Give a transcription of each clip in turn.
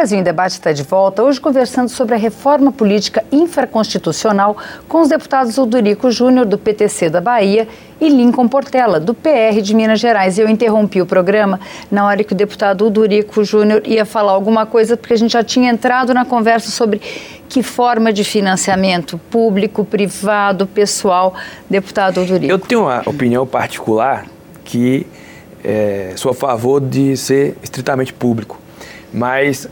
Brasil em Debate está de volta, hoje conversando sobre a reforma política infraconstitucional com os deputados Odorico Júnior, do PTC da Bahia, e Lincoln Portela, do PR de Minas Gerais. Eu interrompi o programa na hora que o deputado Odorico Júnior ia falar alguma coisa, porque a gente já tinha entrado na conversa sobre que forma de financiamento público, privado, pessoal. Deputado Odorico. Eu tenho uma opinião particular que sou a favor de ser estritamente público. Mas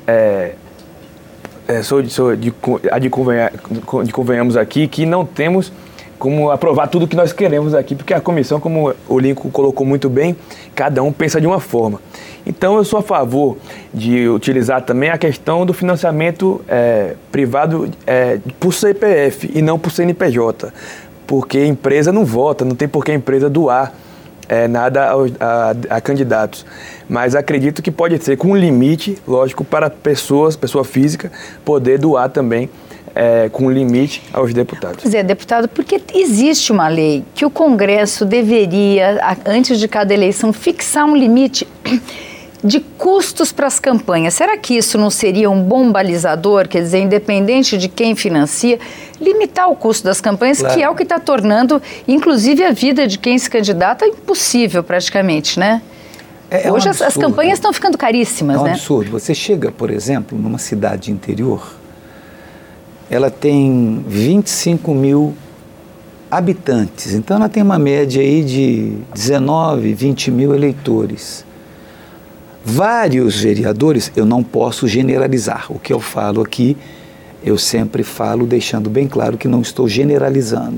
convenhamos aqui que não temos como aprovar tudo que nós queremos aqui, porque a comissão, como o Lincoln colocou muito bem, cada um pensa de uma forma. Então, eu sou a favor de utilizar também a questão do financiamento privado por CPF e não por CNPJ, porque a empresa não vota, não tem por que a empresa doar nada a candidatos. Mas acredito que pode ser com um limite, lógico, para pessoa física poder doar também com limite aos deputados. Pois é, deputado, porque existe uma lei que o Congresso deveria, antes de cada eleição, fixar um limite de custos para as campanhas. Será que isso não seria um bom balizador, quer dizer, independente de quem financia, limitar o custo das campanhas, claro, que é o que está tornando, inclusive, a vida de quem se candidata impossível praticamente, né? Hoje as campanhas estão ficando caríssimas, né? É um absurdo. Você chega, por exemplo, numa cidade interior, ela tem 25 mil habitantes, então ela tem uma média aí de 19, 20 mil eleitores. Vários vereadores, eu não posso generalizar. O que eu falo aqui, eu sempre falo deixando bem claro que não estou generalizando.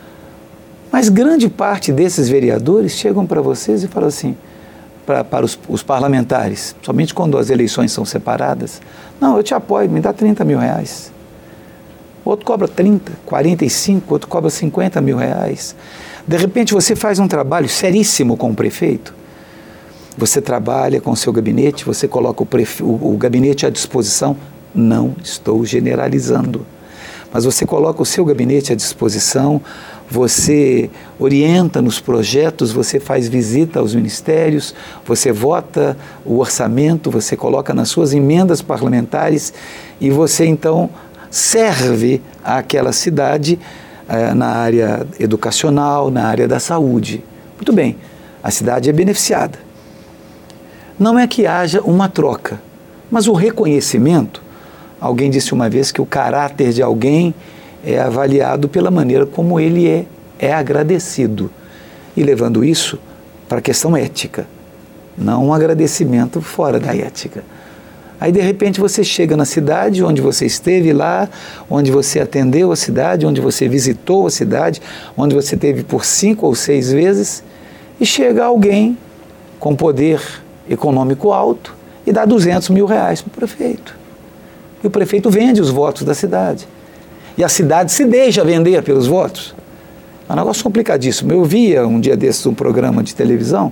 Mas grande parte desses vereadores chegam para vocês e falam assim, para os parlamentares, somente quando as eleições são separadas, não, eu te apoio, me dá 30 mil reais. Outro cobra 30, 45, outro cobra 50 mil reais. De repente você faz um trabalho seríssimo com o prefeito, você trabalha com o seu gabinete, você coloca o gabinete à disposição, não estou generalizando, mas você coloca o seu gabinete à disposição, você orienta nos projetos, você faz visita aos ministérios, você vota o orçamento, você coloca nas suas emendas parlamentares e você então serve àquela cidade na área educacional, na área da saúde. Muito bem, a cidade é beneficiada. Não é que haja uma troca, mas o reconhecimento. Alguém disse uma vez que o caráter de alguém é avaliado pela maneira como ele é agradecido. E levando isso para a questão ética, não um agradecimento fora da ética. Aí, de repente, você chega na cidade onde você esteve lá, onde você atendeu a cidade, onde você visitou a cidade, onde você esteve por 5 ou 6 vezes, e chega alguém com poder econômico alto e dá 200 mil reais para o prefeito. E o prefeito vende os votos da cidade. E a cidade se deixa vender pelos votos. É um negócio complicadíssimo. Eu via um dia desses um programa de televisão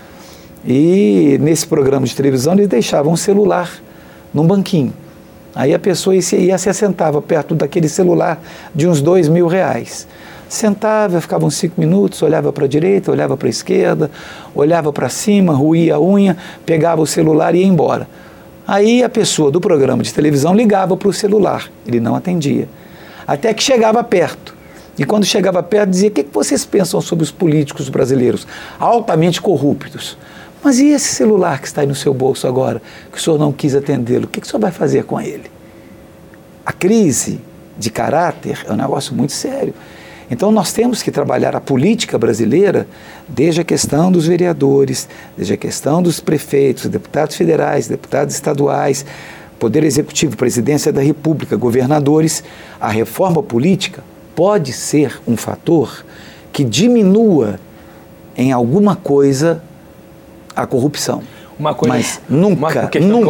e nesse programa de televisão eles deixavam um celular num banquinho. Aí a pessoa se assentava perto daquele celular de uns 2 mil reais. Sentava, ficava uns 5 minutos, olhava para a direita, olhava para a esquerda, olhava para cima, roía a unha, pegava o celular e ia embora. Aí a pessoa do programa de televisão ligava para o celular, ele não atendia. Até que chegava perto. E quando chegava perto dizia, o que vocês pensam sobre os políticos brasileiros altamente corruptos? Mas e esse celular que está aí no seu bolso agora, que o senhor não quis atendê-lo, o que o senhor vai fazer com ele? A crise de caráter é um negócio muito sério. Então nós temos que trabalhar a política brasileira desde a questão dos vereadores, desde a questão dos prefeitos, deputados federais, deputados estaduais, Poder Executivo, Presidência da República, governadores. A reforma política pode ser um fator que diminua em alguma coisa a corrupção. Mas nunca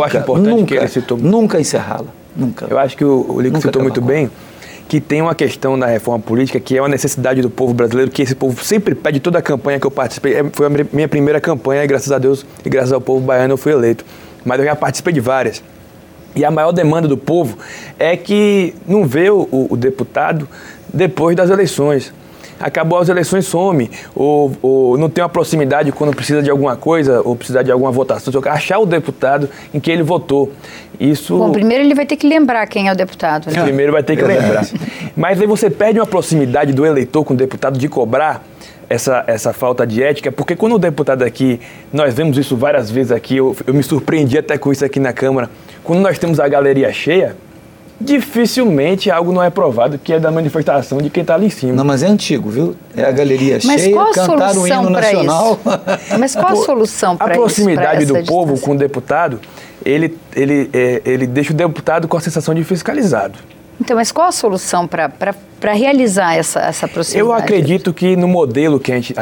encerrá-la. Nunca. Eu acho que o Lincoln citou muito bem que tem uma questão na reforma política que é uma necessidade do povo brasileiro, que esse povo sempre pede. Toda a campanha que eu participei, foi a minha primeira campanha, e graças a Deus e graças ao povo baiano eu fui eleito, mas eu já participei de várias. E a maior demanda do povo é que não vê o deputado depois das eleições. acabou as eleições, some, ou não tem uma proximidade quando precisa de alguma coisa, ou precisa de alguma votação, achar o deputado em que ele votou. Isso... Bom, primeiro ele vai ter que lembrar quem é o deputado, né? Primeiro vai ter que lembrar. Mas aí você perde uma proximidade do eleitor com o deputado de cobrar essa falta de ética, porque quando o deputado aqui, nós vemos isso várias vezes aqui, eu me surpreendi até com isso aqui na Câmara, quando nós temos a galeria cheia, dificilmente algo não é provado que é da manifestação de quem está ali em cima. Não, mas é antigo, viu? É a galeria mas cheia, qual a cantar o hino nacional. Mas qual a solução para isso? A proximidade do povo com o deputado, ele deixa o deputado com a sensação de fiscalizado. Então, mas qual a solução para realizar essa proximidade? Eu acredito que no modelo que a gente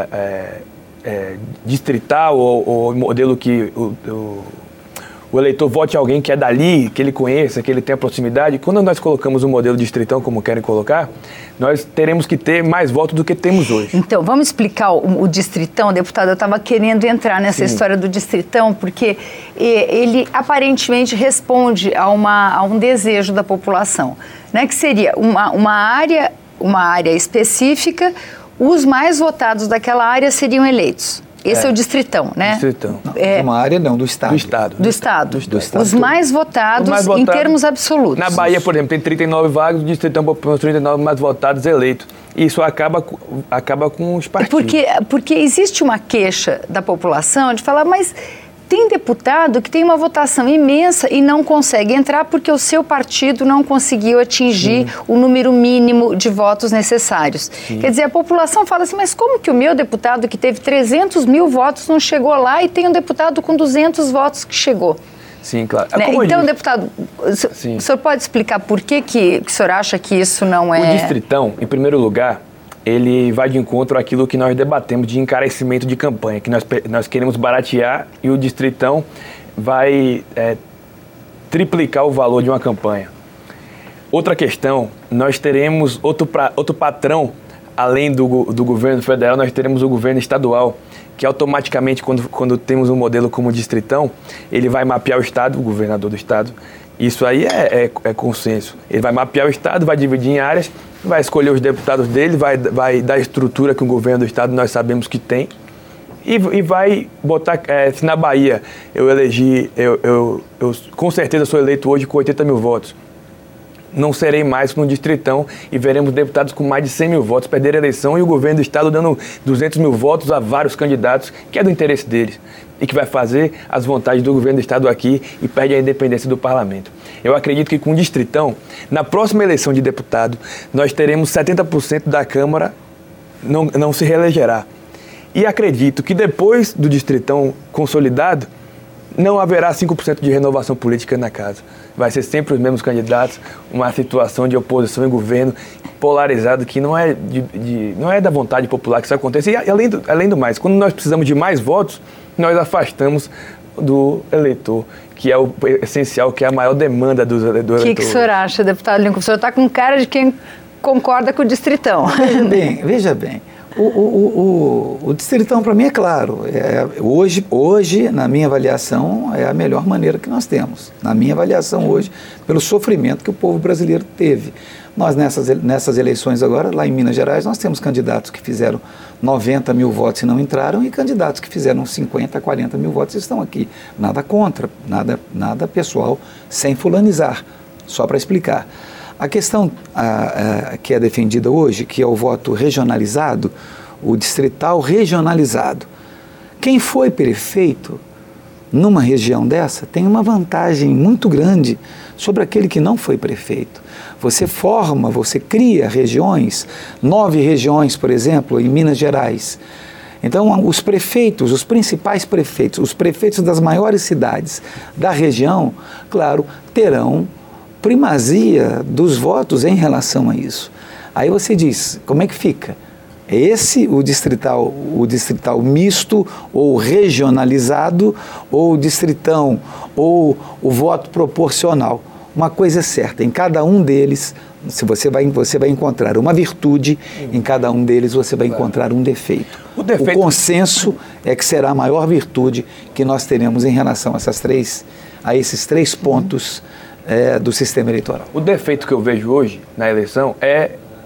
distrital ou modelo que o eleitor vote alguém que é dali, que ele conheça, que ele tenha proximidade. Quando nós colocamos um modelo distritão, como querem colocar, nós teremos que ter mais votos do que temos hoje. Então, vamos explicar o distritão, deputado. Eu estava querendo entrar nessa história do distritão, porque ele aparentemente responde a um desejo da população, né? Que seria uma área específica, os mais votados daquela área seriam eleitos. Esse é o distritão, né? Distritão. Não, de uma área não, do Estado. Do Estado. Os mais votados em termos absolutos. Na Bahia, por exemplo, tem 39 vagas, o distritão com os 39 mais votados eleitos. Isso acaba com os partidos. Porque existe uma queixa da população de falar, mas tem deputado que tem uma votação imensa e não consegue entrar porque o seu partido não conseguiu atingir o número mínimo de votos necessários. Quer dizer, a população fala assim, mas como que o meu deputado que teve 300 mil votos não chegou lá e tem um deputado com 200 votos que chegou? Sim, claro. Né? Então, deputado, o senhor pode explicar por que o senhor acha que isso não é... O distritão, em primeiro lugar, ele vai de encontro àquilo que nós debatemos de encarecimento de campanha, que nós queremos baratear e o distritão vai triplicar o valor de uma campanha. Outra questão, nós teremos outro patrão, além do governo federal, nós teremos o governo estadual, que automaticamente, quando temos um modelo como o distritão, ele vai mapear o estado, o governador do estado. Isso aí é consenso. Ele vai mapear o estado, vai dividir em áreas, vai escolher os deputados dele, vai dar a estrutura que o governo do estado nós sabemos que tem e vai botar, se na Bahia eu elegi, eu com certeza sou eleito hoje com 80 mil votos, não serei mais no distritão e veremos deputados com mais de 100 mil votos perder a eleição e o governo do estado dando 200 mil votos a vários candidatos, que é do interesse deles e que vai fazer as vontades do governo do estado aqui e perde a independência do parlamento. Eu acredito que com o distritão, na próxima eleição de deputado, nós teremos 70% da Câmara não se reelegerá. E acredito que depois do distritão consolidado, não haverá 5% de renovação política na casa. Vai ser sempre os mesmos candidatos, uma situação de oposição e governo polarizado que não é da vontade popular que isso aconteça. E além do mais, quando nós precisamos de mais votos, nós afastamos do eleitor, que é o essencial, que é a maior demanda do eleitor. O que o senhor acha, deputado Lincoln? O senhor está com cara de quem concorda com o distritão. Veja bem. O distritão, para mim, é claro. Hoje, na minha avaliação, é a melhor maneira que nós temos. Na minha avaliação hoje, pelo sofrimento que o povo brasileiro teve. Nós, nessas eleições agora, lá em Minas Gerais, nós temos candidatos que fizeram 90 mil votos e não entraram e candidatos que fizeram 50, 40 mil votos e estão aqui. Nada contra, nada pessoal, sem fulanizar, só para explicar. A questão que é defendida hoje, que é o voto regionalizado, o distrital regionalizado. Quem foi prefeito numa região dessa tem uma vantagem muito grande sobre aquele que não foi prefeito. Você cria regiões, 9 regiões, por exemplo, em Minas Gerais. Então, os prefeitos, os principais prefeitos, os prefeitos das maiores cidades da região, claro, terão primazia dos votos em relação a isso. Aí você diz, como é que fica? O distrital misto, ou regionalizado, ou o distritão, ou o voto proporcional. Uma coisa é certa, em cada um deles, você vai encontrar uma virtude, em cada um deles você vai encontrar um defeito. O consenso é que será a maior virtude que nós teremos em relação a esses três pontos do sistema eleitoral. O defeito que eu vejo hoje na eleição é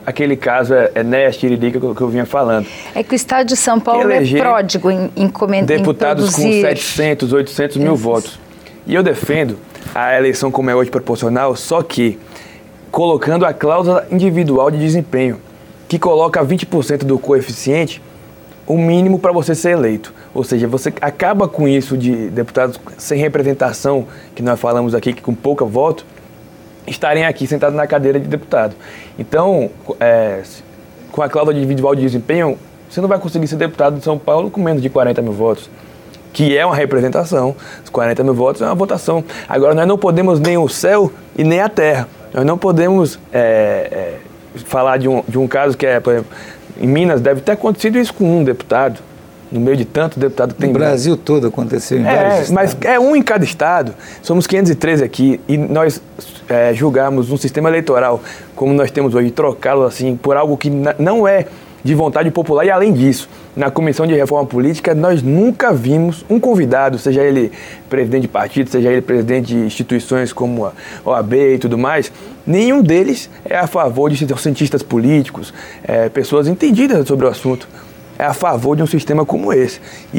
aquele caso Enéas Tiririca que eu vinha falando. É que o estado de São Paulo é pródigo em comentar. Deputados com 700, 800 mil votos. E eu defendo a eleição como é hoje proporcional, só que colocando a cláusula individual de desempenho, que coloca 20% do coeficiente, o mínimo para você ser eleito. Ou seja, você acaba com isso de deputados sem representação, que nós falamos aqui, que com pouca voto, estarem aqui sentados na cadeira de deputado. Então, com a cláusula individual de desempenho, você não vai conseguir ser deputado de São Paulo com menos de 40 mil votos, que é uma representação. Os 40 mil votos é uma votação. Agora, nós não podemos nem o céu e nem a terra. Nós não podemos falar de um caso que por exemplo, em Minas deve ter acontecido isso com um deputado, no meio de tanto deputado que tem. No Brasil todo aconteceu em vários estados. Mas é um em cada estado. Somos 513 aqui e nós julgamos um sistema eleitoral como nós temos hoje, trocá-lo assim por algo que não é de vontade popular. E além disso, na Comissão de Reforma Política, nós nunca vimos um convidado, seja ele presidente de partido, seja ele presidente de instituições como a OAB e tudo mais, nenhum deles é a favor de cientistas políticos, pessoas entendidas sobre o assunto. É a favor de um sistema como esse.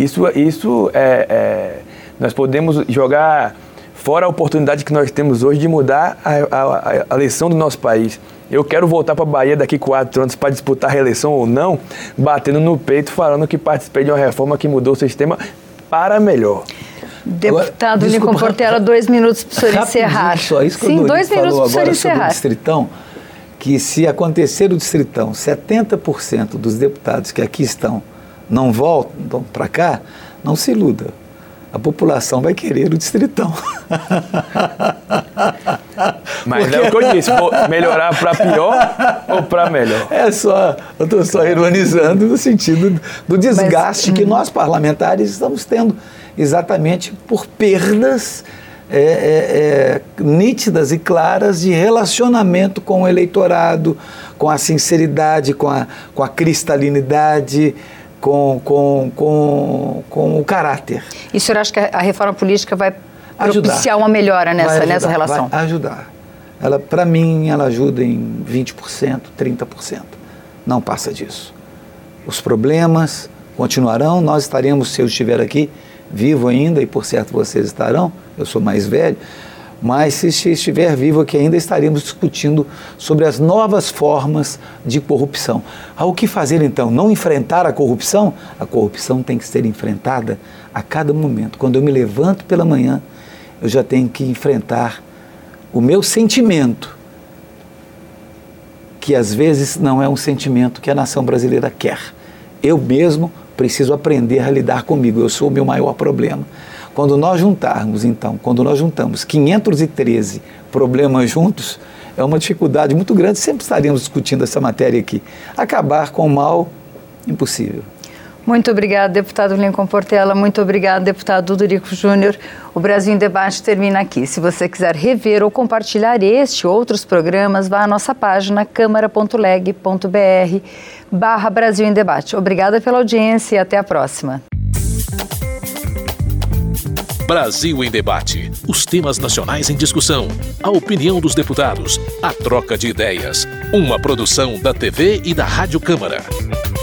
Nós podemos jogar fora a oportunidade que nós temos hoje de mudar a eleição do nosso país. Eu quero voltar para a Bahia daqui 4 anos para disputar a reeleição ou não, batendo no peito, falando que participei de uma reforma que mudou o sistema para melhor. Deputado Lincoln Portela, 2 minutos para o senhor encerrar. Só isso que Sim, 2 minutos para o senhor encerrar. Sobre o Distritão, que se acontecer o Distritão, 70% dos deputados que aqui estão não voltam para cá, não se iluda. A população vai querer o Distritão. Mas é o que eu disse, vou melhorar para pior ou para melhor? Eu estou só ironizando no sentido do desgaste que nós parlamentares estamos tendo, exatamente por perdas nítidas e claras de relacionamento com o eleitorado, com a sinceridade, com a cristalinidade, com o caráter. E o senhor acha que a reforma política vai propiciar uma melhora nessa relação? Vai ajudar. Para mim, ela ajuda em 20%, 30%. Não passa disso. Os problemas continuarão, nós estaremos, se eu estiver aqui, vivo ainda, e por certo vocês estarão, eu sou mais velho, mas se estiver vivo aqui ainda estaremos discutindo sobre as novas formas de corrupção. O que fazer então? Não enfrentar a corrupção? A corrupção tem que ser enfrentada a cada momento. Quando eu me levanto pela manhã, eu já tenho que enfrentar o meu sentimento, que às vezes não é um sentimento que a nação brasileira quer. Eu mesmo preciso aprender a lidar comigo, eu sou o meu maior problema. Quando nós juntamos 513 problemas juntos, é uma dificuldade muito grande, sempre estaríamos discutindo essa matéria aqui. Acabar com o mal, impossível. Muito obrigada, deputado Lincoln Portela. Muito obrigada, deputado Dudu Rico Júnior. O Brasil em Debate termina aqui. Se você quiser rever ou compartilhar este e outros programas, vá à nossa página câmara.leg.br/Brasil em Debate. Obrigada pela audiência e até a próxima. Brasil em Debate. Os temas nacionais em discussão, a opinião dos deputados, a troca de ideias. Uma produção da TV e da Rádio Câmara.